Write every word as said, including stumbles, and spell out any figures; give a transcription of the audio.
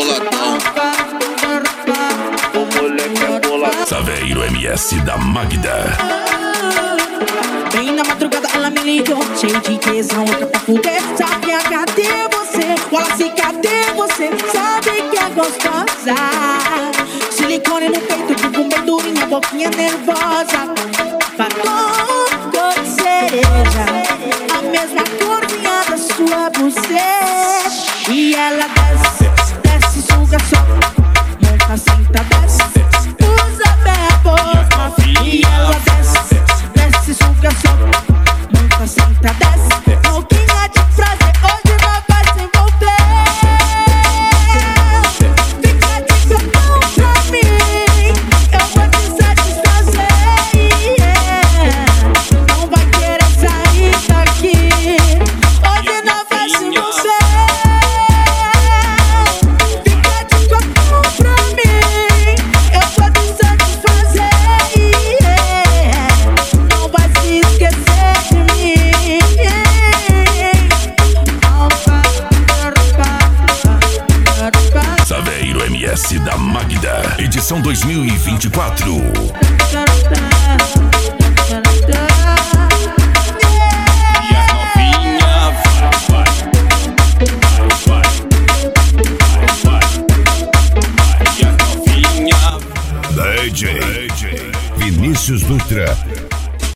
boladão. O moleque é boladão. Saveiro M S da Magda. Bem na madrugada ela me ligou, cheio de tesão, outra pra fuder. Sabe a cadê você? Fala se cadê você? Sabe que é gostosa. Silicone no peito, tipo medurinha, boquinha nervosa. Batom cor de cereja, a mesma corzinha da sua buceta. E ela desce, desce, suga só, monta, senta, desce, usa bem a boca. E ela desce, desce, suga só, monta, senta, desce, pouquinha de prazer, hoje não vai se envolver. Fica de cotão pra mim, eu vou te satisfazer, yeah. Não vai querer sair daqui, hoje não vai se envolver. Fica de cotão pra mim, eu vou te satisfazer, yeah. Não vai se esquecer de mim, yeah. Saveiro M S da Magda, edição dois mil e vinte e quatro.